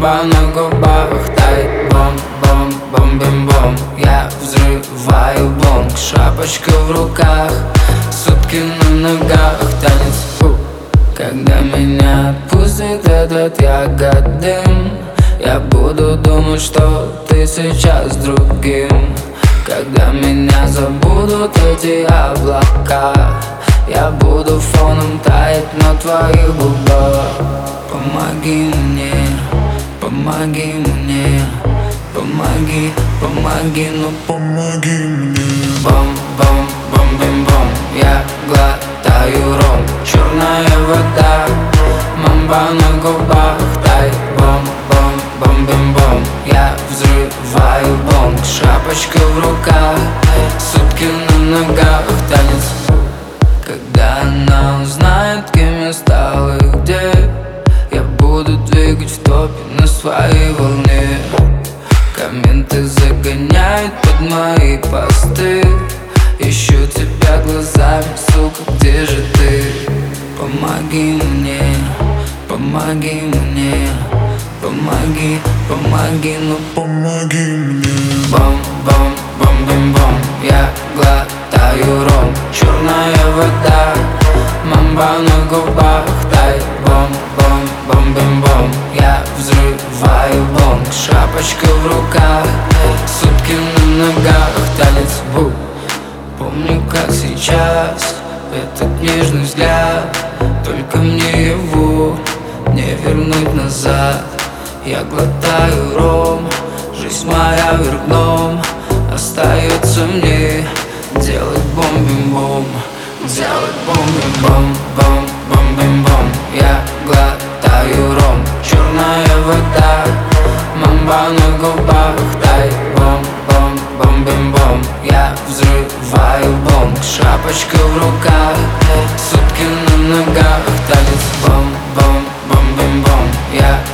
Мамба на губах, тает бом, бом, бим, бом. Я взрываю бомб, шапочка в руках, сутки на ногах, танец, Когда меня отпустит этот ягодым, я буду думать, что ты сейчас с другим. Когда меня забудут эти облака, я буду фоном таять на твоих губах. Помоги мне, помоги мне, помоги, помоги, ну помоги мне. Бом, бом, бом, бим, бом. Я глотаю ром, черная вода, мамба на губах, тает бом, бом, бом, бим, бом. Я взрываю бомб, шапочка в руках, сутки на ногах, танец. Когда она узнает, кем я стал и где, я буду двигать в топе на своей волне. Комменты загоняют под мои посты, ищу тебя глазами, сука, где же ты? Помоги мне, помоги мне, помоги, помоги, ну помоги мне. Бом, бом, бом, бим, бом. Я глотаю ром, черная вода, мамба на губах, тает бом, бом, бом, бим, бом. Я взрываю бомб, шапочка в руках, сутки на ногах, танец, Помню, как сейчас этот нежный взгляд, только мне его не вернуть назад. Я глотаю ром, жизнь моя вверх дном, остается мне делать бом-бим-бом, делать бом-бим-бом, бом-бом-бим-бом. Я глотаю ром, черная вода, мамба на губах, тает бом, бом-бим-бом. Я взрываю бомб, шапочка в руках, сутки на ногах, танец, бом, бом, бом-бим-бом. Я